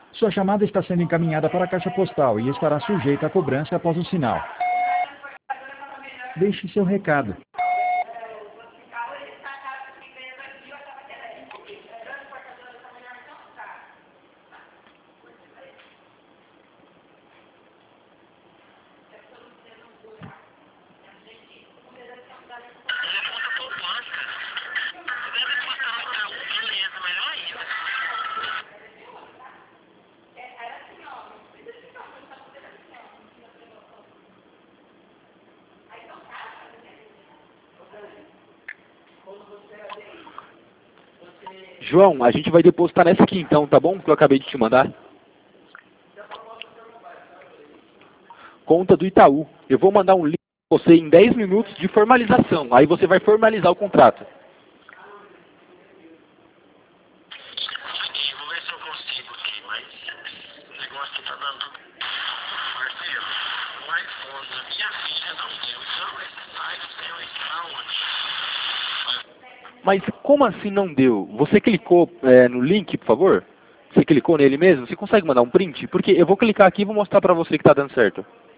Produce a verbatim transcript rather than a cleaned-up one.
Sua chamada está sendo encaminhada para a caixa postal e estará sujeita à cobrança após o sinal. Deixe seu recado. João, a gente vai depositar nessa aqui então, tá bom? Que eu acabei de te mandar. Conta do Itaú. Eu vou mandar um link para você em dez minutos de formalização. Aí você vai formalizar o contrato. Vou ver se eu consigo aqui, mas o negócio tá dando. Marcelo, o iPhone da minha filha não deu. Então esse site seu está onde? Mas como assim não deu? Você clicou é, no link, por favor? Você clicou nele mesmo? Você consegue mandar um print? Porque eu vou clicar aqui e vou mostrar pra você que tá dando certo.